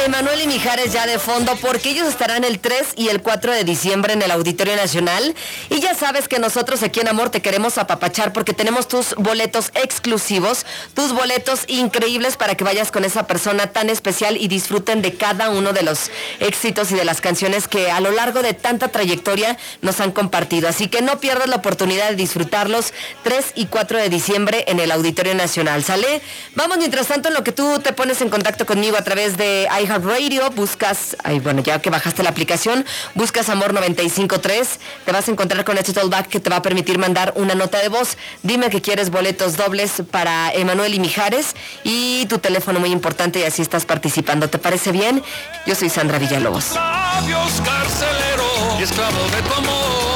Emanuel y Mijares ya de fondo, porque ellos estarán el 3 y el 4 de diciembre en el Auditorio Nacional. Y ya sabes que nosotros aquí en Amor te queremos apapachar porque tenemos tus boletos exclusivos, tus boletos increíbles para que vayas con esa persona tan especial y disfruten de cada uno de los éxitos y de las canciones que a lo largo de tanta trayectoria nos han compartido. Así que no pierdas la oportunidad de disfrutarlos 3 y 4 de diciembre en el Auditorio Nacional. ¿Sale? Vamos mientras tanto en lo que tú te pones en contacto conmigo a través de iHeartRadio, buscas, ya que bajaste la aplicación, buscas Amor 95.3, te vas a encontrar con este tollback que te va a permitir mandar una nota de voz. Dime que quieres boletos dobles para Emanuel y Mijares y tu teléfono muy importante y así estás participando. ¿Te parece bien? Yo soy Sandra Villalobos. Labios carcelero y esclavo de tu amor.